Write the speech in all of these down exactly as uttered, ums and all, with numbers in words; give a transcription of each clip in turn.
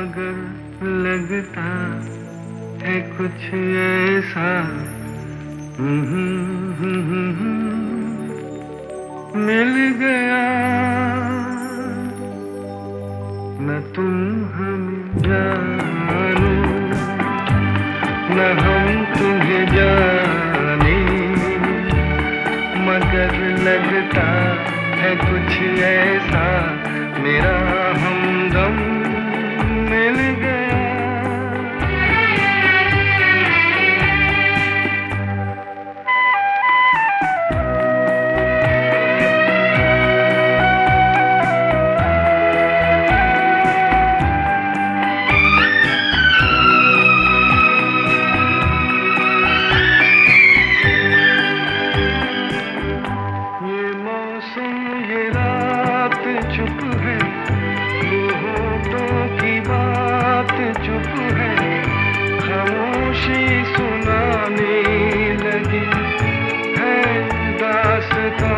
मगर लगता है कुछ ऐसा मिल गया न तुम हमें जानो न हम तुम्हें जाने, मगर लगता है कुछ ऐसा मेरा हमदम मिल गया। चुप है होठों की बात, चुप है खामोशी सुनाने लगी है दास्तां।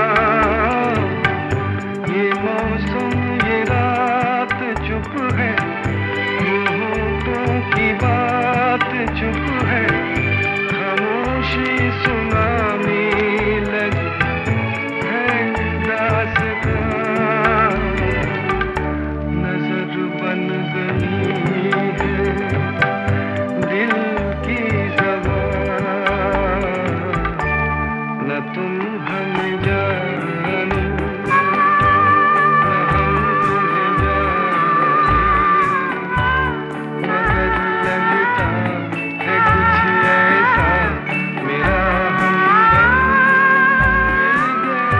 ये मौसम ये रात चुप है, होठों की बात चुप है खामोशी सुनाने लगी है दास्तां। बन गई है दिल की ज़बान, न तुम हमें जानो न हम तुम्हें जाने, मगर लगता है कुछ ऐसा मेरा हमदम मिल गया।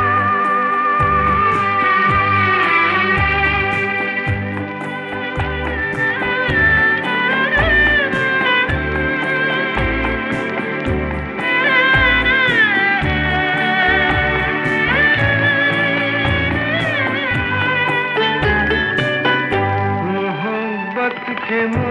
के